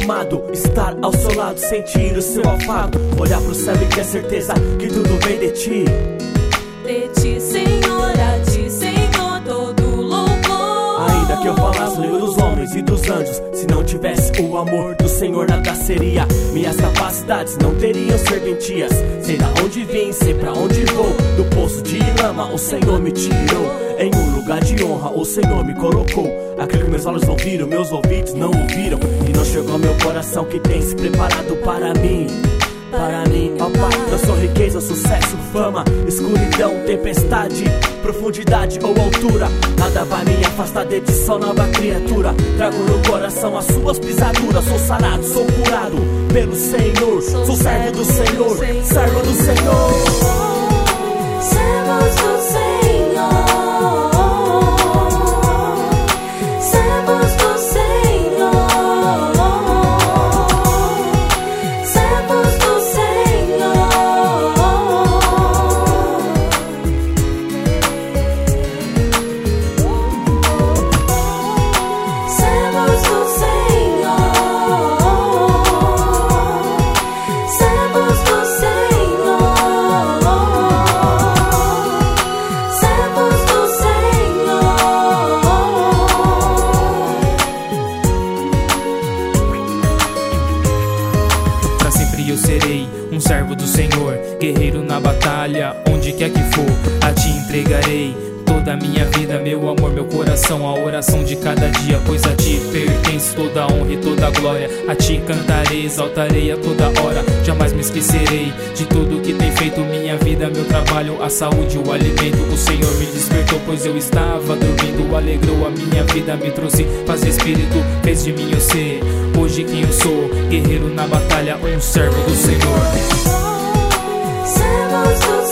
amado, estar ao seu lado, sentir o seu afago, olhar pro céu e ter certeza que tudo vem de ti. De ti, Senhor, a ti, Senhor, todo louvor. Ainda que eu falasse língua dos homens e dos anjos, se não tivesse o amor do Senhor, nada seria. Minhas capacidades não teriam serventias. Sei da onde vim, sei pra onde vou. Do poço de lama o Senhor me tirou. Em um lugar de honra o Senhor me colocou. Aquilo que meus olhos não viram, meus ouvidos não ouviram, e não chegou ao meu coração que tem se preparado para mim. Para mim, ó Pai, não sou riqueza, sucesso, fama, escuridão, tempestade, profundidade ou altura. Nada vai me afastar de ti, só nova criatura. Trago no coração as suas pisaduras. Sou sarado, sou curado pelo Senhor. Sou servo do Senhor, servo do Senhor. Servos do Senhor. Eu serei um servo do Senhor, guerreiro na batalha, onde quer que for, a ti entregarei toda a minha vida, meu amor, meu coração, a oração de cada dia, pois a ti pertence toda a honra e toda a glória. A ti cantarei, exaltarei a toda hora, jamais me esquecerei de tudo que tem feito minha vida, meu trabalho, a saúde, o alimento. O Senhor me despertou, pois eu estava dormindo, alegrou a minha vida, me trouxe paz e espírito, fez de mim eu ser hoje quem eu sou, guerreiro na batalha, um servo do Senhor. Servos do